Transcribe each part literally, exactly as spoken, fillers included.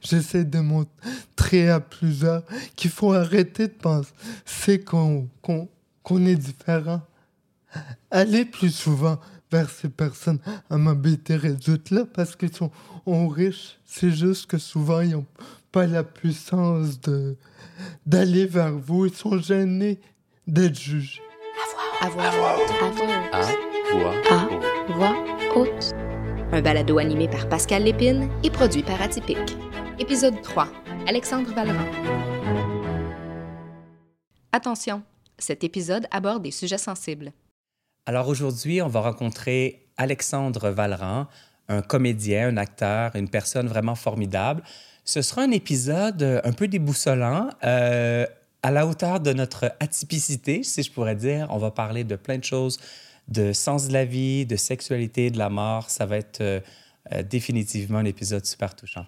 j'essaie de montrer à plusieurs qu'il faut arrêter de penser qu'on, qu'on, qu'on est différent. Aller plus souvent vers ces personnes à mobilité réduite là parce qu'ils sont, sont riches. C'est juste que souvent, ils n'ont pas la puissance de, d'aller vers vous. Ils sont gênés d'être jugés. À voix haute. À voix haute. À voix haute. Un balado animé par Pascal Lépine et produit par Atypique. Épisode trois. Alexandre Vallerand. Attention, cet épisode aborde des sujets sensibles. Alors aujourd'hui, on va rencontrer Alexandre Vallerand, un comédien, un acteur, une personne vraiment formidable. Ce sera un épisode un peu déboussolant, euh, à la hauteur de notre atypicité, si je pourrais dire. On va parler de plein de choses, de sens de la vie, de sexualité, de la mort. Ça va être euh, euh, définitivement un épisode super touchant.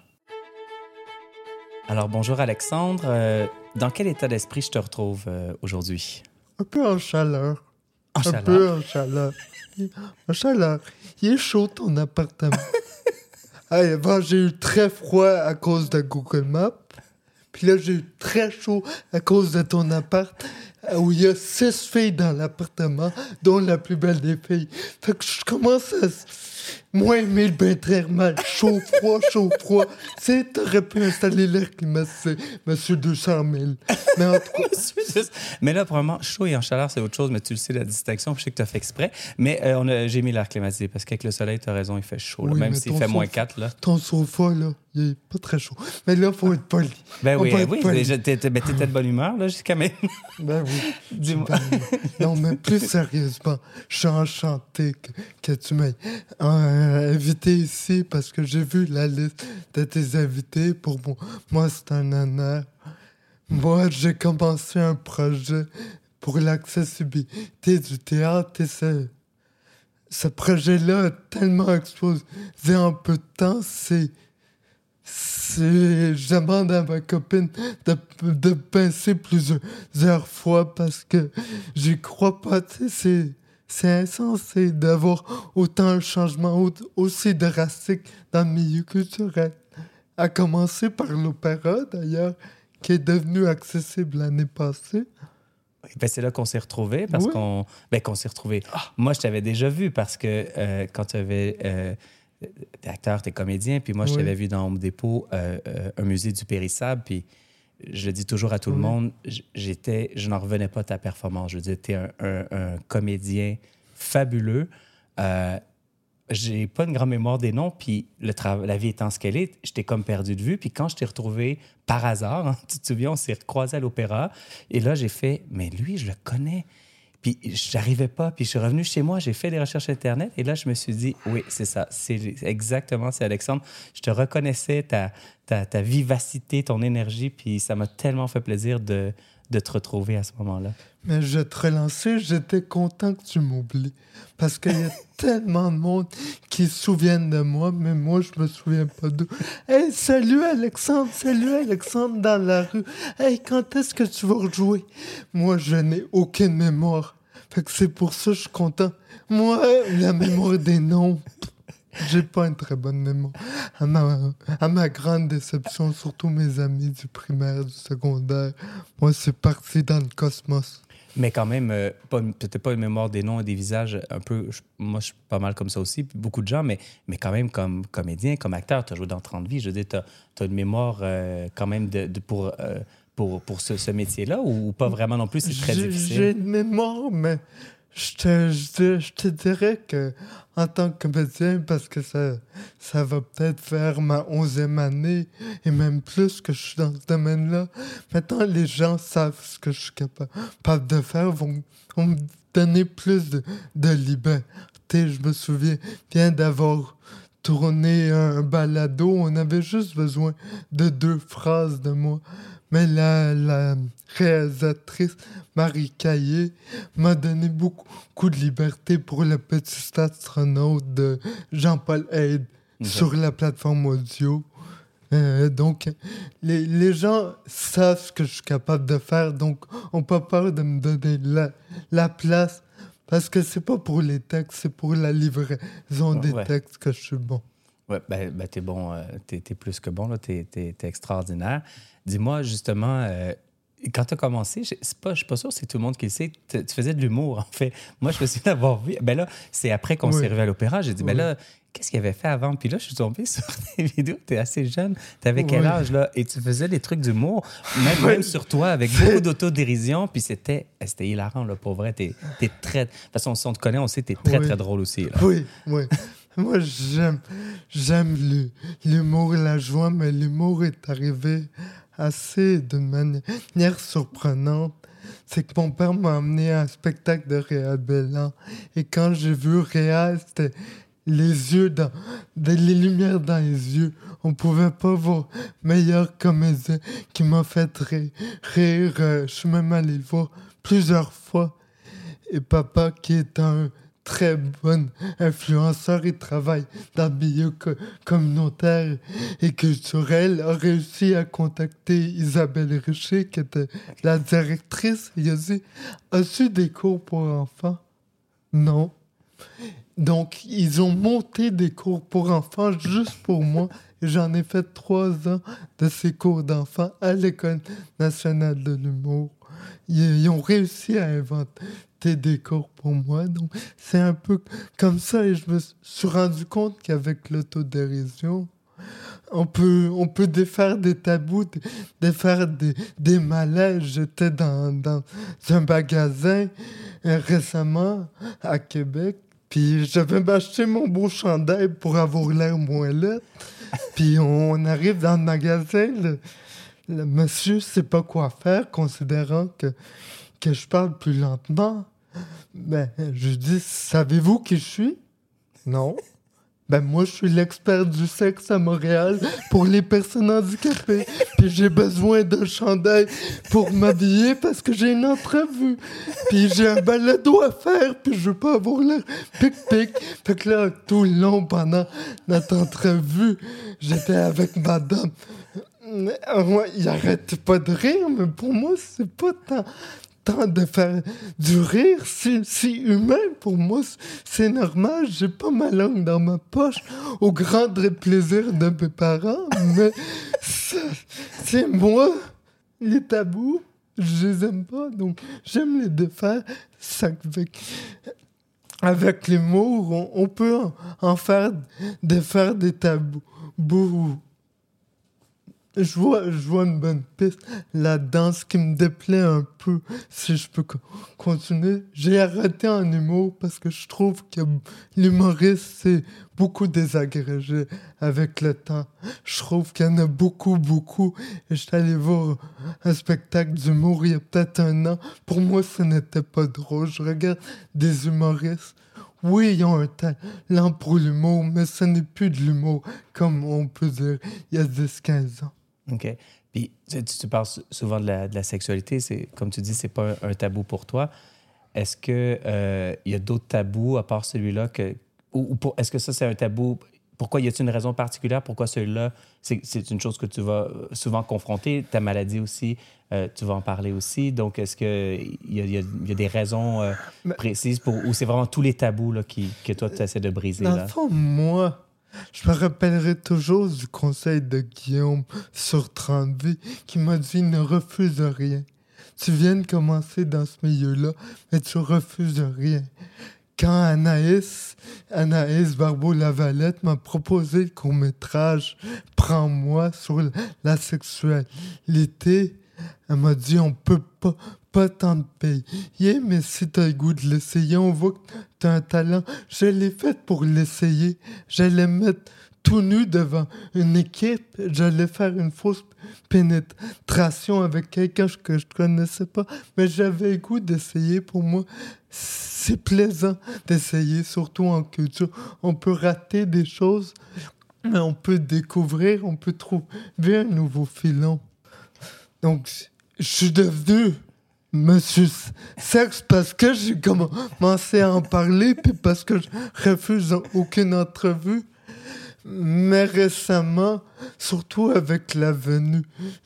Alors bonjour Alexandre, euh, dans quel état d'esprit je te retrouve euh, aujourd'hui? Un peu en chaleur. En un chaleur? peu en chaleur. En chaleur. Il est chaud ton appartement. Hey, avant, j'ai eu très froid à cause de Google Maps. Puis là, j'ai eu très chaud à cause de ton appart, où il y a six filles dans l'appartement, dont la plus belle des filles. Fait que je commence à moins aimer le bain thermal. Chaud, froid, chaud, froid. Tu sais, t'aurais pu installer l'air climatisé, monsieur deux cent mille. Mais en tout cas... mais là, probablement, chaud et en chaleur, c'est autre chose, mais tu le sais, la distinction, je sais que tu as fait exprès. Mais euh, on a, j'ai mis l'air climatisé, parce qu'avec le soleil, tu as raison, il fait chaud. Là, oui, même s'il fait sofa, moins quatre. Là. Ton sofa, là, il est pas très chaud. Mais là, il faut être poli. Ben on oui, oui, poli. Tu étais de bonne humeur, là, jusqu'à même. Ben oui. Dis-moi. Non, mais plus sérieusement, je suis enchanté que, que tu m'aies euh, invité ici parce que j'ai vu la liste de tes invités. Pour moi, moi c'est un honneur. Moi, j'ai commencé un projet pour l'accessibilité du théâtre et ce, ce projet-là a tellement explosé en peu de temps. C'est... C'est... Je demande à ma copine de, de pincer plusieurs fois parce que j'y crois pas. Tu sais, c'est, c'est insensé d'avoir autant de changements aussi drastiques dans le milieu culturel. À commencer par l'opéra, d'ailleurs, qui est devenu accessible l'année passée. Ben, c'est là qu'on s'est retrouvés parce oui. qu'on... Ben, qu'on s'est retrouvés. Ah. Moi, je t'avais déjà vu parce que euh, quand tu avais... Euh, t'es acteur, t'es comédien, puis moi, je oui. t'avais vu dans Home Depot, euh, euh, un musée du Périssable, puis je le dis toujours à tout oui. le monde, j'étais, je n'en revenais pas de ta performance. Je veux dire, t'es un, un, un comédien fabuleux. Euh, j'ai pas une grande mémoire des noms, puis le tra- la vie étant ce qu'elle est, je t'ai comme perdu de vue, puis quand je t'ai retrouvé par hasard, hein, tu te souviens, on s'est recroisés à l'opéra, et là, j'ai fait, mais lui, je le connais. Puis j'arrivais pas, puis je suis revenu chez moi, j'ai fait des recherches Internet, et là, je me suis dit, oui, c'est ça, c'est exactement, c'est Alexandre. Je te reconnaissais, ta, ta, ta vivacité, ton énergie, puis ça m'a tellement fait plaisir de, de te retrouver à ce moment-là. Mais je vais te relancer, j'étais content que tu m'oublies, parce qu'il y a tellement de monde qui se souviennent de moi, mais moi, je me souviens pas d'eux. « Hey, salut Alexandre, salut Alexandre dans la rue. Hey, quand est-ce que tu vas rejouer? » Moi, je n'ai aucune mémoire. Fait que c'est pour ça que je suis content. Moi, la mémoire des noms, j'ai pas une très bonne mémoire. À ma, à ma grande déception, surtout mes amis du primaire, du secondaire, moi, c'est parti dans le cosmos. Mais quand même, euh, pas, peut-être pas une mémoire des noms et des visages, un peu, je, moi je suis pas mal comme ça aussi, puis beaucoup de gens, mais, mais quand même comme comédien, comme acteur, tu as joué dans trente vies, je veux dire, tu as une mémoire euh, quand même de, de, pour, euh, pour, pour ce, ce métier-là, ou, ou pas vraiment non plus, c'est très j'ai, difficile? J'ai une mémoire, mais je te, je, je te dirais que en tant que comédien, parce que ça, ça va peut-être faire ma onzième année et même plus que je suis dans ce domaine-là. Maintenant, les gens savent ce que je suis capable de faire, vont, vont me donner plus de, de liberté. Je me souviens bien d'avoir tourné un balado, on avait juste besoin de deux phrases de moi. Mais la, la réalisatrice Marie Caillé m'a donné beaucoup, beaucoup de liberté pour Le Petit astronaute de Jean-Paul Haide okay. sur la plateforme audio. Euh, donc, les, les gens savent ce que je suis capable de faire, donc on n'a pas peur de me donner la, la place, parce que c'est pas pour les textes, c'est pour la livraison des ouais. textes que je suis bon. Oui, ben, ben t'es bon, euh, t'es, t'es plus que bon, là, t'es, t'es, t'es extraordinaire. Dis-moi, justement, euh, quand tu as commencé, je ne suis pas sûr si c'est tout le monde qui le sait, tu faisais de l'humour, en fait. Moi, je me souviens d'avoir vu. Ben là, c'est après qu'on oui. s'est revu à l'opéra, j'ai dit, ben oui. là, qu'est-ce qu'il avait fait avant? Puis là, je suis tombé sur des vidéos, tu es assez jeune. Tu avais quel oui. âge, là? Et tu faisais des trucs d'humour, même, oui. même sur toi, avec beaucoup d'autodérision. Puis c'était, c'était hilarant, là, pour vrai. T'es, t'es très... De toute façon, si on te connaît, on sait que tu es très, oui. très drôle aussi. Là. Oui, oui. Moi, j'aime, j'aime le, l'humour et la joie, mais l'humour est arrivé assez d'une manière surprenante. C'est que mon père m'a emmené à un spectacle de Réal Bélan. Et quand j'ai vu Réal, c'était les yeux dans... les lumières dans les yeux. On pouvait pas voir meilleur comédien qui m'a fait rire. rire. Je suis même allé le voir plusieurs fois. Et papa, qui est un très bon influenceur, il travaille dans le milieu co- communautaire et culturel, a réussi à contacter Isabelle Richer, qui était la directrice. Il a dit, as-tu des cours pour enfants? Non. Donc, ils ont monté des cours pour enfants juste pour moi. Et j'en ai fait trois ans de ces cours d'enfants à l'École nationale de l'humour. Ils, ils ont réussi à inventer des cours pour moi. Donc, c'est un peu comme ça. Et je me suis rendu compte qu'avec l'autodérision, on peut, on peut défaire des tabous, défaire des, des malaises. J'étais dans, dans un magasin euh, récemment à Québec. Puis j'avais acheté mon beau chandail pour avoir l'air moins laid. Puis on arrive dans le magasin, le, le monsieur ne sait pas quoi faire, considérant que, que je parle plus lentement. Ben, je lui dis, savez-vous qui je suis? Non. Ben, moi, je suis l'expert du sexe à Montréal pour les personnes handicapées. Puis j'ai besoin d'un chandail pour m'habiller parce que j'ai une entrevue. Puis j'ai un balado à faire, puis je veux pas avoir l'air pic-pic. Fait que là, tout le long, pendant notre entrevue, j'étais avec madame. Il arrête pas de rire, mais pour moi, c'est pas tant... de faire du rire, c'est, c'est humain pour moi, c'est normal, j'ai pas ma langue dans ma poche au grand plaisir de mes parents, mais ça, c'est moi, les tabous, je les aime pas, donc j'aime les défaire. Ça, avec, avec l'humour, on, on peut en, en faire défaire des tabous. Bouh. Je vois, je vois une bonne piste. La danse qui me déplaît un peu, si je peux co- continuer. J'ai arrêté en humour parce que je trouve que l'humoriste, c'est beaucoup désagrégé avec le temps. Je trouve qu'il y en a beaucoup, beaucoup. Et je suis allé voir un spectacle d'humour il y a peut-être un an. Pour moi, ce n'était pas drôle. Je regarde des humoristes. Oui, ils ont un talent pour l'humour, mais ce n'est plus de l'humour, comme on peut dire, il y a dix à quinze ans. OK. Puis, tu, tu parles souvent de la, de la sexualité. C'est, comme tu dis, c'est pas un, un tabou pour toi. Est-ce qu'il euh, y a d'autres tabous à part celui-là? Que, ou, ou pour, est-ce que ça, c'est un tabou? Pourquoi? Y a-t-il une raison particulière? Pourquoi celui-là, c'est, c'est une chose que tu vas souvent confronter? Ta maladie aussi, euh, tu vas en parler aussi. Donc, est-ce qu'il y a, y a, y a des raisons euh, Mais, précises pour, ou c'est vraiment tous les tabous là, qui, que toi, tu essaies de briser? Dans là? le fond, moi, je me rappellerai toujours du conseil de Guillaume sur trente vies qui m'a dit « Ne refuse rien. Tu viens de commencer dans ce milieu-là, mais tu refuses rien. » Quand Anaïs, Anaïs Barbeau-Lavalette m'a proposé le court-métrage « Prends-moi » sur la sexualité, elle m'a dit « On peut pas, pas tant te payer, mais si t'as le goût de l'essayer, on voit que t'as un talent. » Je l'ai fait pour l'essayer. J'allais mettre tout nu devant une équipe. J'allais faire une fausse pénétration avec quelqu'un que je connaissais pas, mais j'avais le goût d'essayer. Pour moi, c'est plaisant d'essayer, surtout en culture. On peut rater des choses, mais on peut découvrir, on peut trouver un nouveau filon. Donc, je suis devenu Monsieur Sexe parce que j'ai commencé à en parler, puis parce que je refuse aucune entrevue. Mais récemment, surtout avec la venue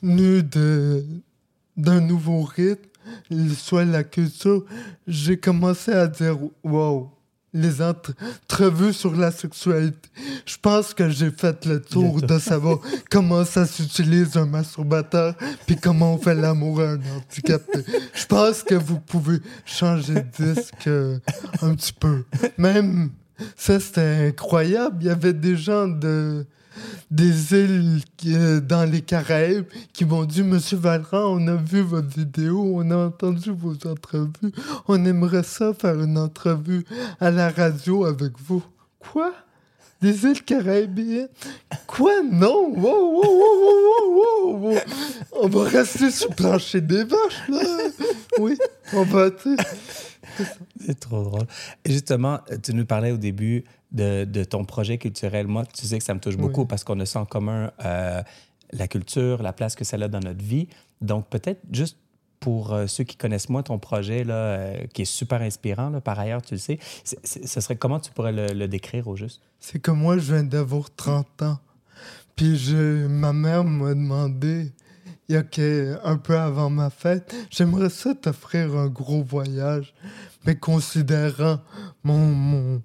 de, d'un nouveau rythme, soit la culture, j'ai commencé à dire « Wow, les entre- entrevues sur la sexualité. Je pense que j'ai fait le tour de savoir comment ça s'utilise un masturbateur puis comment on fait l'amour à un handicapé. Je pense que vous pouvez changer de disque euh, un petit peu. Même, ça, c'était incroyable. Il y avait des gens de... des îles euh, dans les Caraïbes qui m'ont dit « Monsieur Valran, on a vu votre vidéo, on a entendu vos entrevues. On aimerait ça faire une entrevue à la radio avec vous. » Quoi? Des îles caribéennes? Quoi? Non! Wow, wow, wow, wow, wow, wow. On va rester sur le plancher des vaches, là. Oui, on va, tu sais. C'est trop drôle. Et justement, tu nous parlais au début de, de ton projet culturel. Moi, tu sais que ça me touche beaucoup oui. parce qu'on a ça en commun, euh, la culture, la place que ça a dans notre vie. Donc, peut-être juste pour euh, ceux qui connaissent moins ton projet, là, euh, qui est super inspirant, là, par ailleurs, tu le sais, c'est, c'est, ce serait comment tu pourrais le, le décrire au juste? C'est que moi, je viens d'avoir trente ans. Puis je, ma mère m'a demandé, il y a que, un peu avant ma fête, j'aimerais ça t'offrir un gros voyage. Mais considérant mon, mon,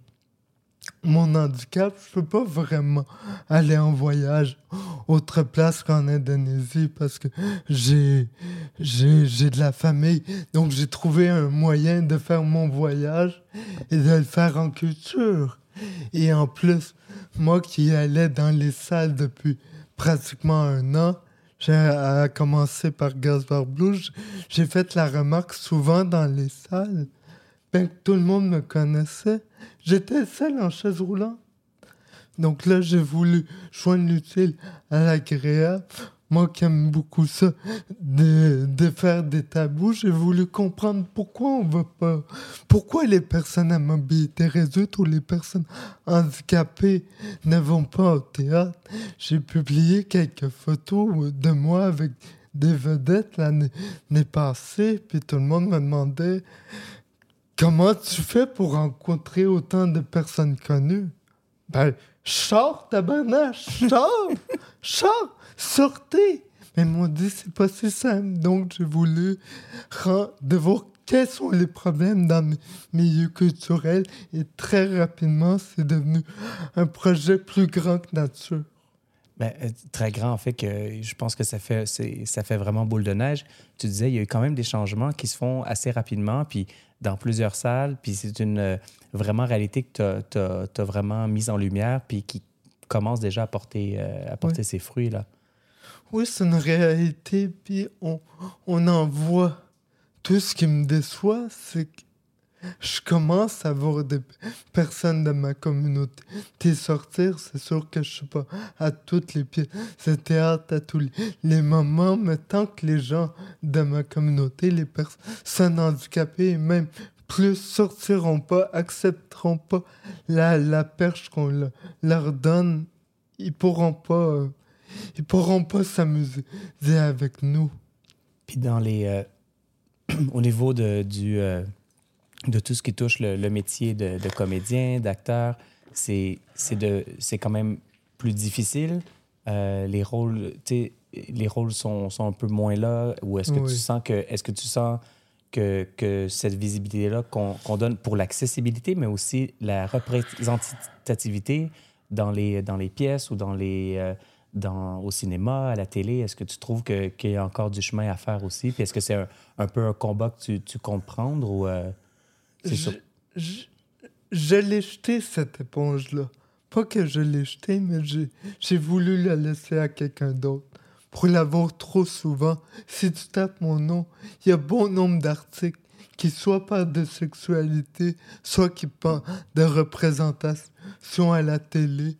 mon handicap, je peux pas vraiment aller en voyage autre place qu'en Indonésie parce que j'ai, j'ai, j'ai de la famille. Donc, j'ai trouvé un moyen de faire mon voyage et de le faire en culture. Et en plus, moi qui allais dans les salles depuis pratiquement un an, j'ai à commencer par Gaspard Blues, j'ai fait la remarque souvent dans les salles, bien que tout le monde me connaissait, j'étais seul en chaise roulante. Donc là, j'ai voulu joindre l'utile à l'agréable. Moi qui aime beaucoup ça, de, de faire des tabous, j'ai voulu comprendre pourquoi on va pas... Pourquoi les personnes à mobilité réduite ou les personnes handicapées ne vont pas au théâtre. J'ai publié quelques photos de moi avec des vedettes l'année, l'année passée, puis tout le monde me demandait « Comment tu fais pour rencontrer autant de personnes connues? » Ben, je sors, tabarnak, je sors, je sors, sortez. Mais ils m'ont dit, c'est pas si simple. Donc, j'ai voulu rend, de voir quels sont les problèmes dans mes milieux culturels. Et très rapidement, c'est devenu un projet plus grand que nature. Bien, très grand, en fait, que je pense que ça fait, c'est, ça fait vraiment boule de neige. Tu disais, il y a eu quand même des changements qui se font assez rapidement, puis dans plusieurs salles, puis c'est une euh, vraiment réalité que tu as vraiment mise en lumière, puis qui commence déjà à porter, euh, à porter oui. ses fruits, là. Oui, c'est une réalité, puis on, on en voit. Tout ce qui me déçoit, c'est que je commence à voir des personnes de ma communauté sortir. C'est sûr que je ne suis pas à toutes les pièces de théâtre, à tous les, les moments, mais tant que les gens de ma communauté, les personnes handicapées et même plus sortiront pas, accepteront pas la, la perche qu'on le, leur donne, ils pourront pas, euh, ils pourront pas s'amuser avec nous. Puis dans les, euh, au niveau de, du euh... de tout ce qui touche le, le métier de, de comédien, d'acteur, c'est, c'est, de, c'est quand même plus difficile. Euh, les rôles, tu sais, les rôles sont, sont un peu moins là. Ou est-ce que oui. tu sens que, est-ce que tu sens que, que cette visibilité-là qu'on, qu'on donne pour l'accessibilité, mais aussi la représentativité dans les, dans les pièces ou dans les, euh, dans, au cinéma, à la télé, est-ce que tu trouves que, qu'il y a encore du chemin à faire aussi? Puis est-ce que c'est un, un peu un combat que tu, tu comptes prendre ou... Euh... Je, je, je l'ai jeté, cette éponge-là. Pas que je l'ai jeté, mais j'ai, j'ai voulu la laisser à quelqu'un d'autre. Pour l'avoir trop souvent, si tu tapes mon nom, il y a bon nombre d'articles qui soit parlent de sexualité, soit qui parlent de représentation à la télé.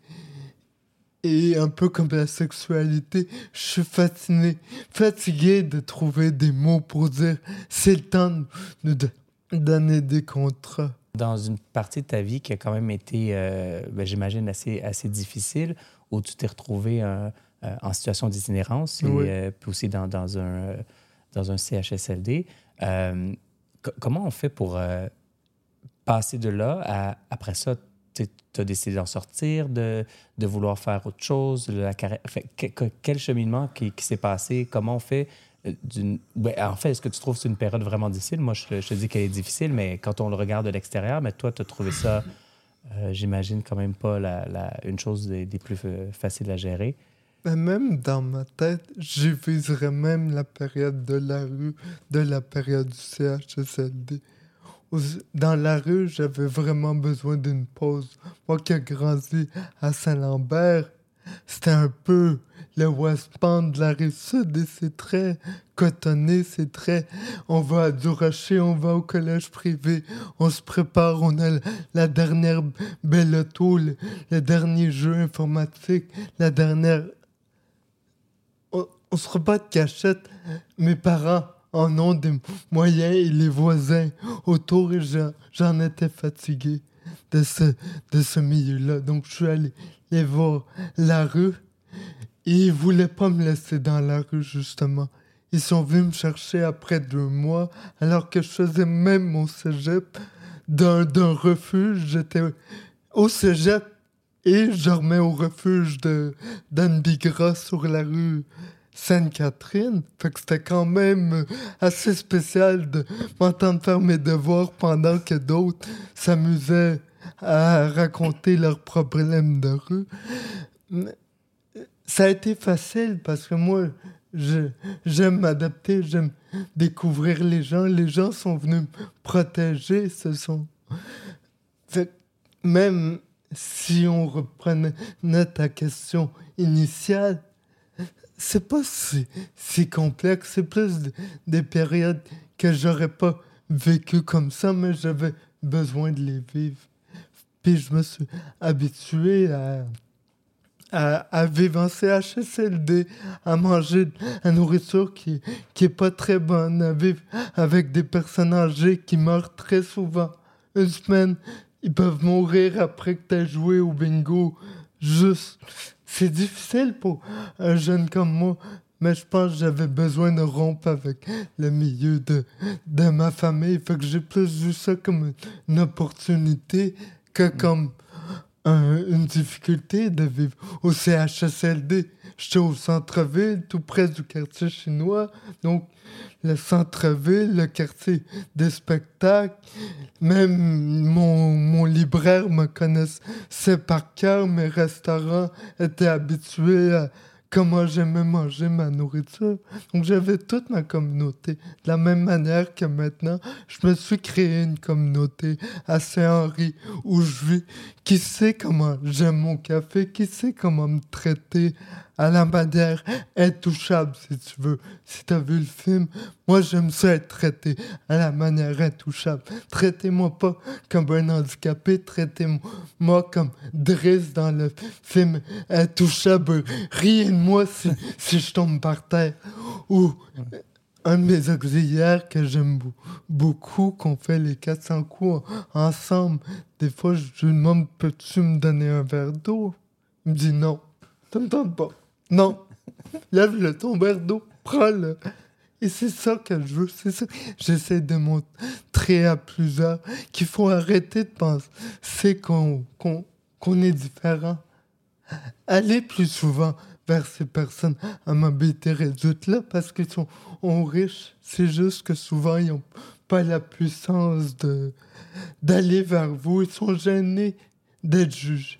Et un peu comme la sexualité, je suis fasciné, fatigué de trouver des mots pour dire « c'est le temps de... de donner des contrats. » Dans une partie de ta vie qui a quand même été, euh, ben, j'imagine, assez, assez difficile, où tu t'es retrouvé euh, euh, en situation d'itinérance, et oui. euh, puis aussi dans, dans, un, euh, dans un C H S L D. Euh, c- comment on fait pour euh, passer de là à, après ça, tu as décidé d'en sortir, de, de vouloir faire autre chose, de la carrière. Enfin, que, que, quel cheminement qui, qui s'est passé? Comment on fait d'une... Ben, en fait, est-ce que tu trouves que c'est une période vraiment difficile? Moi, je, je te dis qu'elle est difficile, mais quand on le regarde de l'extérieur, mais toi, tu as trouvé ça, euh, j'imagine, quand même pas la, la, une chose des, des plus f- faciles à gérer. Ben même dans ma tête, j'éviserais même la période de la rue, de la période du C H S L D. Dans la rue, j'avais vraiment besoin d'une pause. Moi qui ai grandi à Saint-Lambert, c'était un peu le West Palm de la Rive-Sud et c'est très cotonné, c'est très... On va à Du-Rocher, on va au collège privé, on se prépare, on a la dernière belle auto, le, le dernier jeu informatique, la dernière... On, on se rebat de cachette. Mes parents en ont des moyens et les voisins autour et j'en, j'en étais fatigué de ce, de ce milieu-là. Donc je suis allé les voir la rue et ils voulaient pas me laisser dans la rue justement. Ils sont venus me chercher après deux mois alors que je faisais même mon cégep d'un, d'un refuge. J'étais au cégep et je remets au refuge de d'Anne Bigra sur la rue Sainte-Catherine. Fait que c'était quand même assez spécial de m'entendre faire mes devoirs pendant que d'autres s'amusaient à raconter leurs problèmes de rue. Mais ça a été facile parce que moi, je, j'aime m'adapter, j'aime découvrir les gens. Les gens sont venus me protéger, ce sont... Fait que même si on reprenait ta question initiale, c'est pas si, si complexe, c'est plus de, des périodes que j'aurais pas vécues comme ça, mais j'avais besoin de les vivre. Puis je me suis habitué à, à, à vivre en C H S L D, à manger de la nourriture qui, qui est pas très bonne, à vivre avec des personnes âgées qui meurent très souvent. Une semaine, ils peuvent mourir après que tu aies joué au bingo. Juste, c'est difficile pour un jeune comme moi, mais je pense que j'avais besoin de rompre avec le milieu de, de ma famille. Fait que j'ai plus vu ça comme une opportunité que comme un, une difficulté de vivre au C H S L D. J'étais au centre-ville, tout près du quartier chinois. Donc, le centre-ville, le quartier des spectacles. Même mon, mon libraire me connaissait par cœur. Mes restaurants étaient habitués à comment j'aimais manger ma nourriture. Donc, j'avais toute ma communauté. De la même manière que maintenant, je me suis créé une communauté à Saint-Henri où je vis. Qui sait comment j'aime mon café, qui sait comment me traiter à la manière intouchable, si tu veux. Si tu as vu le film, moi, j'aime ça être traité à la manière intouchable. Traitez-moi pas comme un handicapé, traitez-moi comme Driss dans le film Intouchable. Riez de moi si, si je tombe par terre. Ou un de mes auxiliaires que j'aime beaucoup, qu'on fait les quatre cents coups ensemble. Des fois, je lui demande, peux-tu me donner un verre d'eau? Il me dit non, ça me tente pas. Non, lève-le ton verre d'eau, prends-le. Et c'est ça que je veux, c'est ça. J'essaie de montrer à plusieurs qu'il faut arrêter de penser qu'on, qu'on, qu'on est différent. Aller plus souvent vers ces personnes à mobilité réduite-là parce qu'ils sont, sont riches. C'est juste que souvent, ils n'ont pas la puissance de, d'aller vers vous. Ils sont gênés d'être jugés.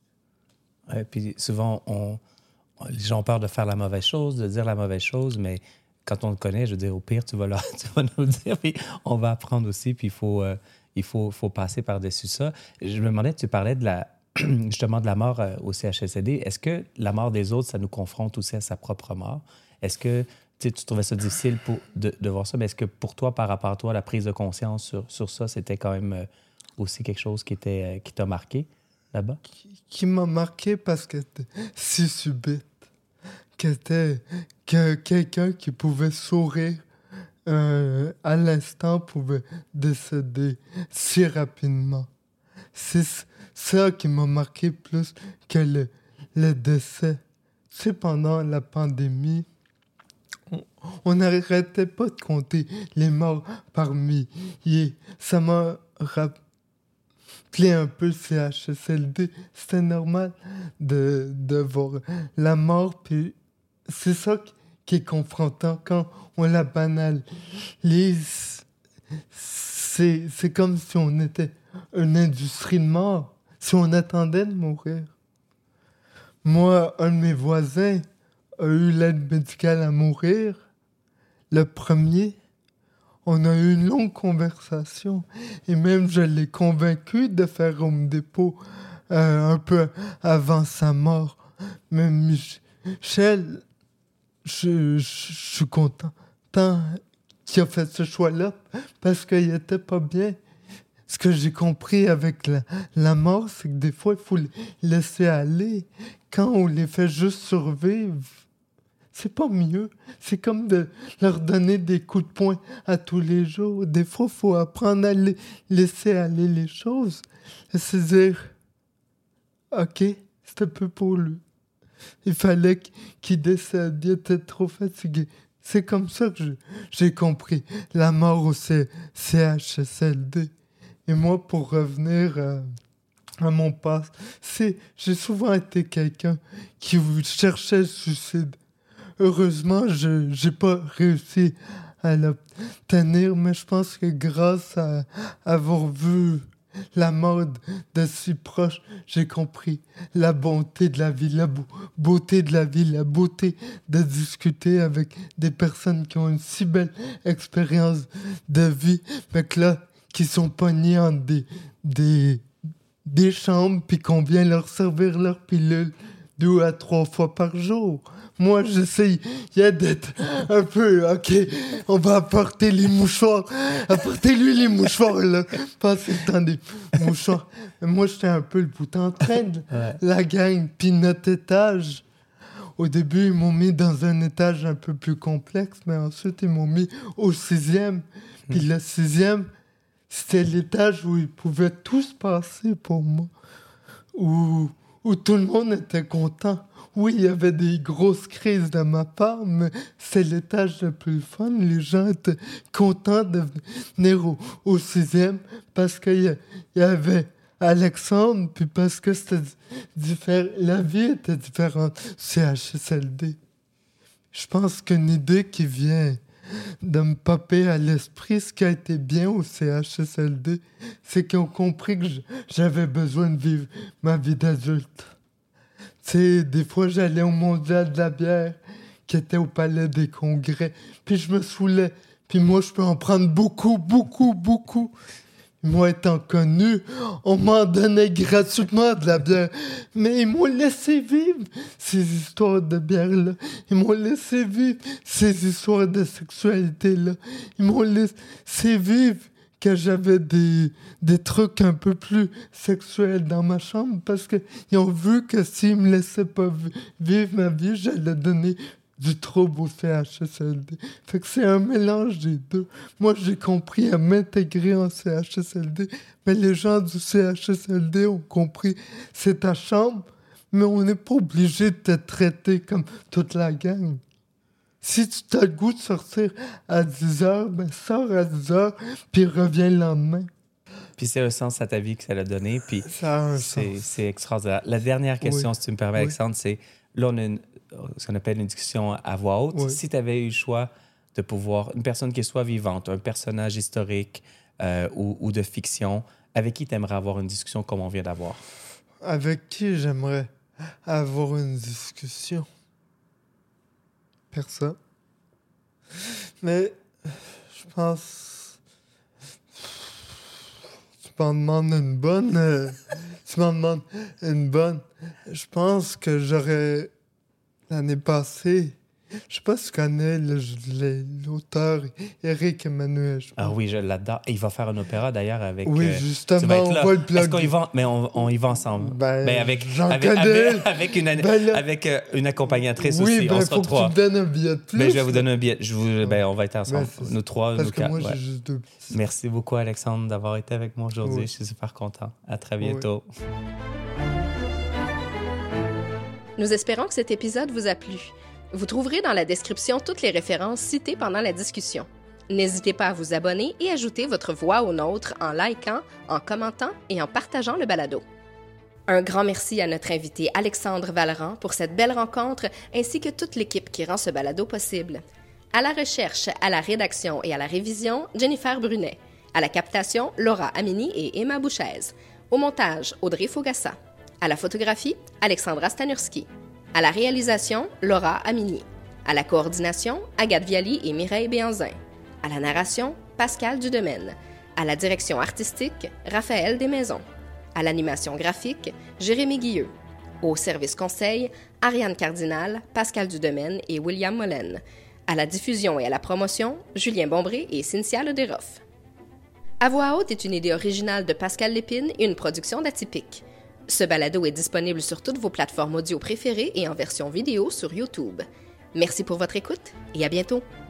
Ouais, puis souvent, on... les gens ont peur de faire la mauvaise chose, de dire la mauvaise chose, mais quand on le connaît, je veux dire, au pire, tu vas, leur, tu vas nous le dire, puis on va apprendre aussi, puis il faut, euh, il faut, faut passer par-dessus ça. Je me demandais, tu parlais de la, justement de la mort euh, au C H S L D. Est-ce que la mort des autres, ça nous confronte aussi à sa propre mort? Est-ce que tu trouvais ça difficile pour, de, de voir ça, mais est-ce que pour toi, par rapport à toi, la prise de conscience sur, sur ça, c'était quand même euh, aussi quelque chose qui, était, euh, qui t'a marqué là-bas? Qui, qui m'a marqué parce que c'était si subite. Que c'était que quelqu'un qui pouvait sourire euh, à l'instant pouvait décéder si rapidement. C'est ça qui m'a marqué plus que le, le décès. Tu sais, pendant la pandémie, on n'arrêtait pas de compter les morts par milliers. Ça m'a rappelé un peu le C H S L D. C'était normal de, de voir la mort, puis c'est ça qui est confrontant quand on la banalise. C'est, c'est comme si on était une industrie de mort, si on attendait de mourir. Moi, un de mes voisins a eu l'aide médicale à mourir. Le premier, on a eu une longue conversation et même je l'ai convaincu de faire Home Depot euh, un peu avant sa mort. Mais Michel, je, je, je suis content tant qu'il a fait ce choix-là parce qu'il était pas bien. Ce que j'ai compris avec la, la mort, c'est que des fois, il faut les laisser aller. Quand on les fait juste survivre, c'est pas mieux. C'est comme de leur donner des coups de poing à tous les jours. Des fois, il faut apprendre à les laisser aller les choses. Et se dire, OK, c'est un peu pour lui. Il fallait qu'il décède. Il était trop fatigué. C'est comme ça que je, j'ai compris la mort au C H S L D. Et moi, pour revenir à, à mon passé, j'ai souvent été quelqu'un qui cherchait le suicide. Heureusement, je n'ai pas réussi à l'obtenir, mais je pense que grâce à avoir vu la mort de si proche, j'ai compris la bonté de la vie, la beau- beauté de la vie, la beauté de discuter avec des personnes qui ont une si belle expérience de vie, mais que là, qui sont pognés en des, des, des chambres puis qu'on vient leur servir leur pilule deux à trois fois par jour. Moi, j'essaye d'être un peu, OK, on va apporter les mouchoirs. Apportez-lui les mouchoirs, là. Passez le temps des mouchoirs. Moi, j'étais un peu le bout en train de ouais. la gang. Puis notre étage, au début, ils m'ont mis dans un étage un peu plus complexe, mais ensuite, ils m'ont mis au sixième. Puis mmh. le sixième, c'était l'étage où ils pouvaient tout se passer pour moi. Où, où tout le monde était content. Oui, il y avait des grosses crises de ma part, mais c'est l'étage le plus fun. Les gens étaient contents de venir au, au sixième parce qu'il y, y avait Alexandre, puis parce que c'était différent. La vie était différente. C H S L D. Je pense qu'une idée qui vient de me popper à l'esprit, ce qui a été bien au C H S L D, c'est qu'ils ont compris que j'avais besoin de vivre ma vie d'adulte. Tu sais, des fois, j'allais au Mondial de la bière, qui était au Palais des Congrès, puis je me saoulais. Puis moi, je peux en prendre beaucoup, beaucoup, beaucoup. Moi, étant connu, on m'en donnait gratuitement de la bière. Mais ils m'ont laissé vivre ces histoires de bière-là. Ils m'ont laissé vivre ces histoires de sexualité-là. Ils m'ont laissé vivre que j'avais des, des trucs un peu plus sexuels dans ma chambre parce qu'ils ont vu que s'ils me laissaient pas vivre ma vie, j'allais donner du trouble au C H S L D. Fait que c'est un mélange des deux. Moi, j'ai compris à m'intégrer en C H S L D, mais les gens du C H S L D ont compris c'est ta chambre, mais on n'est pas obligé de te traiter comme toute la gang. Si tu as le goût de sortir à dix heures, ben sors à dix heures, puis reviens le lendemain. Puis c'est un sens à ta vie que ça l'a donné, puis ça a un c'est, sens. C'est extraordinaire. La dernière question, oui. si tu me permets, oui. Alexandre, c'est, là, on a une, ce qu'on appelle une discussion à voix haute. Oui. Si tu avais eu le choix de pouvoir, une personne qui soit vivante, un personnage historique euh, ou, ou de fiction, avec qui tu aimerais avoir une discussion comme on vient d'avoir? Avec qui j'aimerais avoir une discussion? Personne. Mais je pense... Tu m'en demandes une bonne... Euh, tu m'en demandes une bonne... Je pense que j'aurais... L'année passée... Je sais pas si tu connais le, le, l'auteur Éric Emmanuel. Ah oui, je l'adore. Il va faire un opéra d'ailleurs avec. Oui, euh, justement, on va le plugger. Est-ce qu'on y va? Mais on, on y va ensemble. Ben, ben avec, j'en avec, connais. Avec, avec, une, ben là, avec euh, une accompagnatrice oui, aussi. Ben, on sera faut trois. Que tu me donnes un billet de plus. Ben, je vais vous donner un billet. Je vous, ben, on va être ensemble. Ben, nous trois, parce nous que quatre. Moi, ouais. j'ai juste deux petits. Merci beaucoup, Alexandre, d'avoir été avec moi aujourd'hui. Oui. Je suis super content. À très bientôt. Oui. Nous espérons que cet épisode vous a plu. Vous trouverez dans la description toutes les références citées pendant la discussion. N'hésitez pas à vous abonner et ajouter votre voix au nôtre en likant, en commentant et en partageant le balado. Un grand merci à notre invité Alexandre Vallerand pour cette belle rencontre, ainsi que toute l'équipe qui rend ce balado possible. À la recherche, à la rédaction et à la révision, Jennifer Brunet. À la captation, Laura Amini et Emma Bouchez. Au montage, Audrey Fogassa. À la photographie, Alexandra Stanurski. À la réalisation, Laura Amini. À la coordination, Agathe Viali et Mireille Béanzin. À la narration, Pascal Dudemaine. À la direction artistique, Raphaël Desmaisons. À l'animation graphique, Jérémy Guilleux. Au service conseil, Ariane Cardinal, Pascal Dudemaine et William Mollen. À la diffusion et à la promotion, Julien Bombré et Cynthia Lederoff. À voix haute est une idée originale de Pascal Lépine et une production d'Atypique. Ce balado est disponible sur toutes vos plateformes audio préférées et en version vidéo sur YouTube. Merci pour votre écoute et à bientôt!